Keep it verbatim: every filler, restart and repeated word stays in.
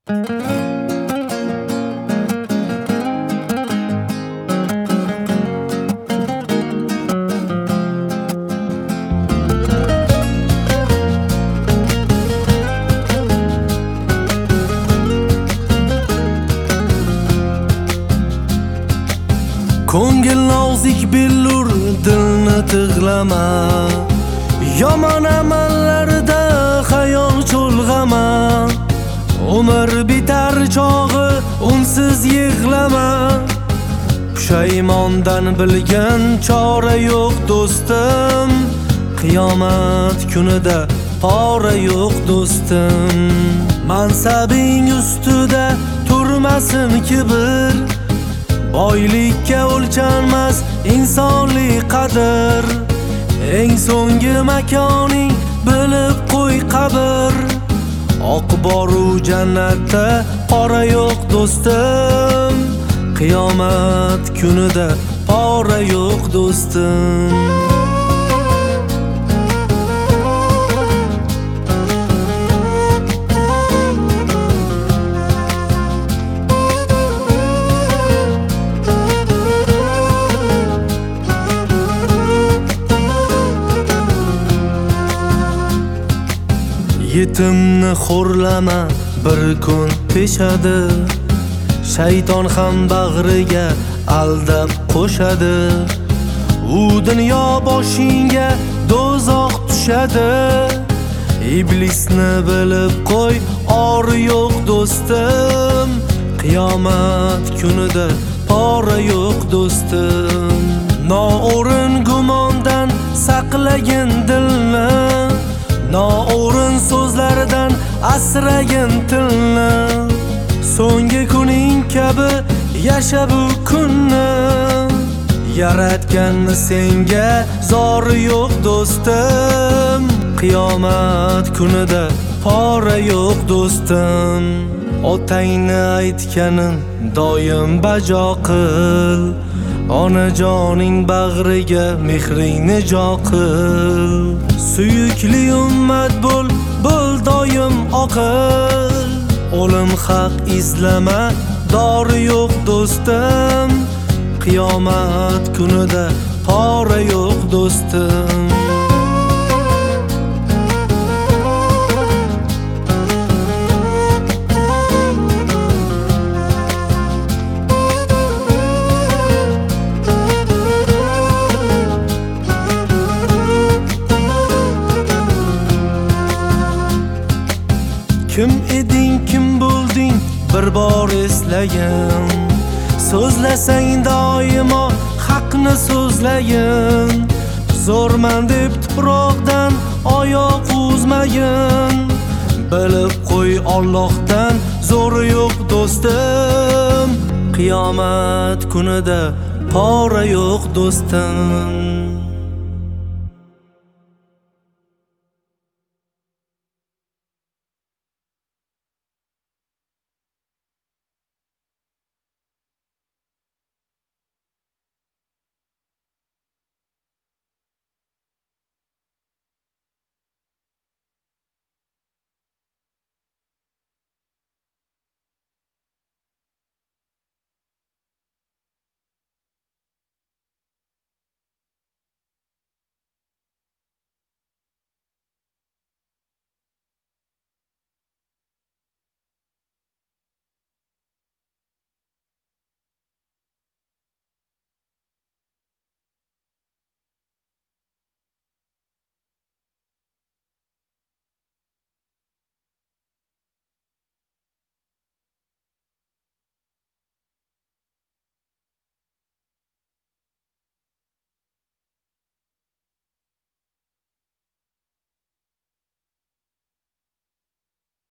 Ko'ngil nozik billur dilni tig'lama, yomon amallarda xayol cho'lg'ama. Umr bitar chog'i unsiz yig'lama, pushaymondan bilgan chora yo'q do'stim. Qiyomat kunida pora yo'q do'stim. Mansabing ustida turmasin kibr, boylikka o'lchanmas insonlik qadr. Eng so'nggi makoning bilib qo'y qabr. Oq boru jannatda qora yo'q do'stim. Qiyomat kunida pora yo'q do'stim. Yetimni xo'rlama, bir kun teshadi. Shayton ham bag'riga aldab qo'shadi. U dunyo boshingga do'zax tushadi. Iblisni bilib qo'y, or yo'q do'stim. Qiyomat kunida pora yo'q do'stim. Noo'rin gumondan saqlagin dilni, noo'rin so'zlardan asragin tilni. So'nggi kuning kabi yasha bu kunni, yaratganni senga zori yo'q do'stim. Qiyomat kunida pora yo'q do'stim. Otangni aytganin doim bajo qil, onajoning bag'riga mehringni jo qil. Suyukli ummat bo'l, bo'l doim oqil. O'lim haq izlama, dori yo'q do'stim. Qiyomat kunida pora yo'q do'stim. Kim eding, kim bo'lding, bir bor eslagin. So'zlasang doimo haqni so'zlagin. Zo'rman deb tuproqdan oyoq uzmagin. Bilib qo'y, Allohdan zo'ri yo'q do'stim. Qiyomat kunida pora yo'q do'stim.